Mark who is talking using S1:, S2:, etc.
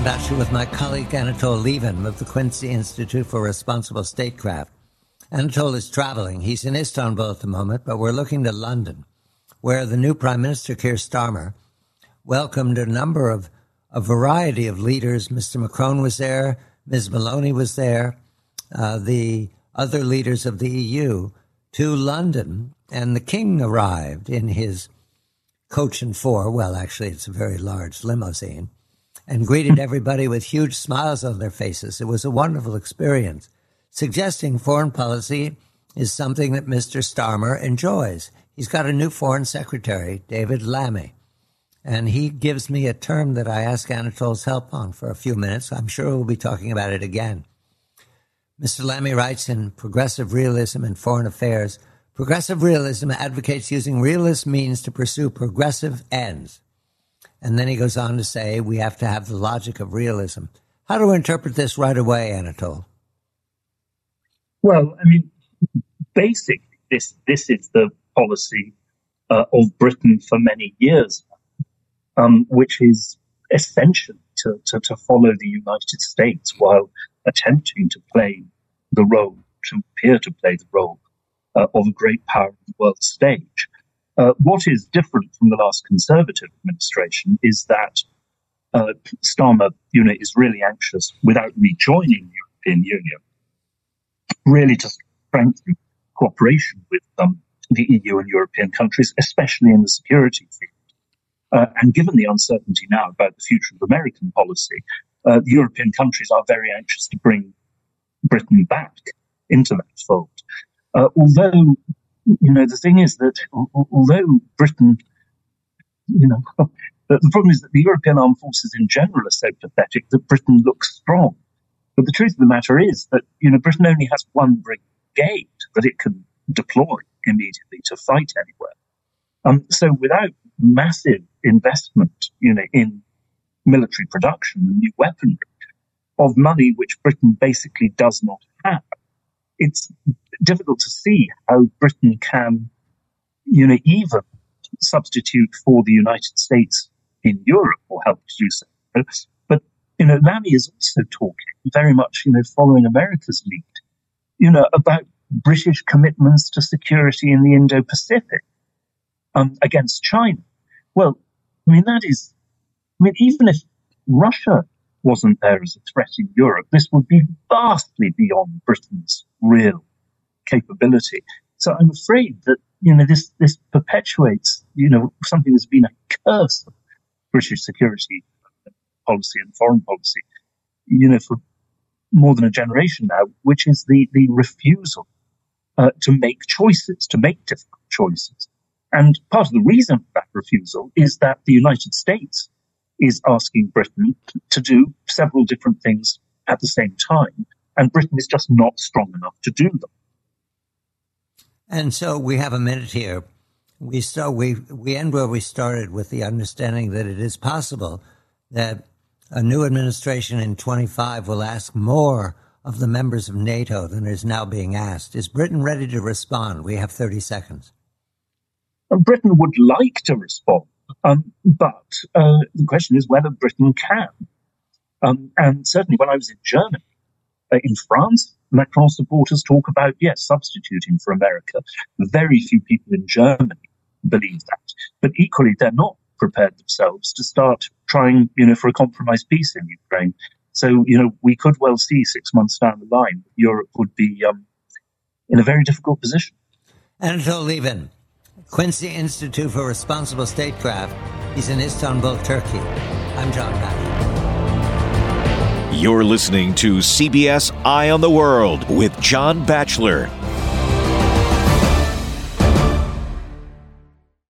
S1: John Batchelor with my colleague Anatol Lieven of the Quincy Institute for Responsible Statecraft. Anatol is traveling. He's in Istanbul at the moment, but we're looking to London, where the new Prime Minister, Keir Starmer, welcomed a variety of leaders. Mr. Macron was there, Ms. Meloni was there, the other leaders of the EU, to London, and the King arrived in his coach and four, well, actually, it's a very large limousine, and greeted everybody with huge smiles on their faces. It was a wonderful experience, suggesting foreign policy is something that Mr. Starmer enjoys. He's got a new foreign secretary, David Lammy, and he gives me a term that I ask Anatol's help on for a few minutes. I'm sure we'll be talking about it again. Mr. Lammy writes in Progressive Realism in Foreign Affairs, progressive realism advocates using realist means to pursue progressive ends. And then he goes on to say we have to have the logic of realism. How do we interpret this right away, Anatol?
S2: Well, I mean, basically, this is the policy of Britain for many years, which is essential to follow the United States while attempting to play the role, to appear to play the role of a great power on the world stage. What is different from the last Conservative administration is that Starmer, is really anxious, without rejoining the European Union, really to strengthen cooperation with the EU and European countries, especially in the security field. And given the uncertainty now about the future of American policy, the European countries are very anxious to bring Britain back into that fold. Although, the thing is that although Britain, the problem is that the European armed forces in general are so pathetic that Britain looks strong. But the truth of the matter is that, Britain only has one brigade that it can deploy immediately to fight anywhere. So without massive investment, in military production and new weaponry of money which Britain basically does not have, it's difficult to see how Britain can, even substitute for the United States in Europe or help to do so. But, Lammy is also talking very much, following America's lead, about British commitments to security in the Indo-Pacific against China. Well, even if Russia wasn't there as a threat in Europe, this would be vastly beyond Britain's real capability. So I'm afraid that, this perpetuates, something that's been a curse of British security policy and foreign policy, for more than a generation now, which is the refusal to make choices, to make difficult choices. And part of the reason for that refusal is that the United States is asking Britain to do several different things at the same time, and Britain is just not strong enough to do them.
S1: And so we have a minute here. We end where we started, with the understanding that it is possible that a new administration in 25 will ask more of the members of NATO than is now being asked. Is Britain ready to respond? We have 30 seconds.
S2: Britain would like to respond, but the question is whether Britain can. And certainly when I was in Germany, in France, Macron's supporters talk about, substituting for America. Very few people in Germany believe that. But equally, they're not prepared themselves to start trying, for a compromise peace in Ukraine. So, we could well see 6 months down the line, Europe would be in a very difficult position.
S1: Anatol Lieven, Quincy Institute for Responsible Statecraft. He's in Istanbul, Turkey. I'm John Batchelor.
S3: You're listening to CBS Eye on the World with John Batchelor.